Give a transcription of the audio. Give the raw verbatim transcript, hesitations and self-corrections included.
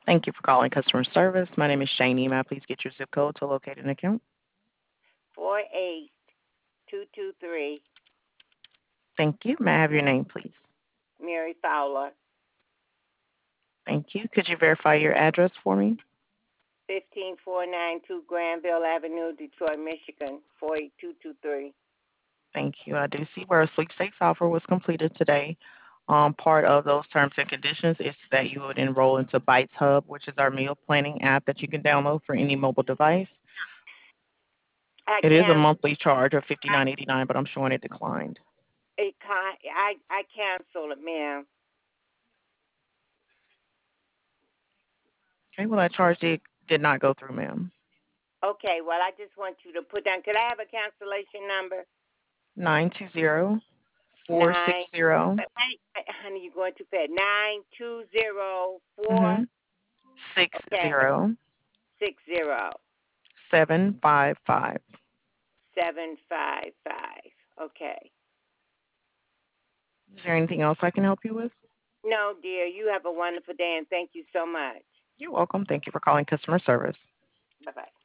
Thank you for calling customer service. My name is Shani. May I please get your zip code to locate an account? Four eight two two three. Thank you. May I have your name, please? Mary Fowler. Thank you. Could you verify your address for me? Fifteen four nine two Granville Avenue, Detroit, Michigan. Four eight two two three. Thank you. I do see where a sweepstakes offer was completed today. Um, part of those terms and conditions is that you would enroll into Bites Hub, which is our meal planning app that you can download for any mobile device. I It is a can't. monthly charge of I fifty-nine eighty-nine, but I'm showing it declined. it can't. I I cancel it, ma'am. Okay, well, that charge did, did not go through, ma'am. Okay. Well, I just want you to put down. Could I have a cancellation number? Nine two zero four six Nine. zero. Wait, wait, honey, you're going too fast. Nine two zero four. Mm-hmm. Six Okay. zero Six zero seven five five. seven five five. Okay. Is there anything else I can help you with? No, dear. You have a wonderful day, and thank you so much. You're welcome. Thank you for calling customer service. Bye bye.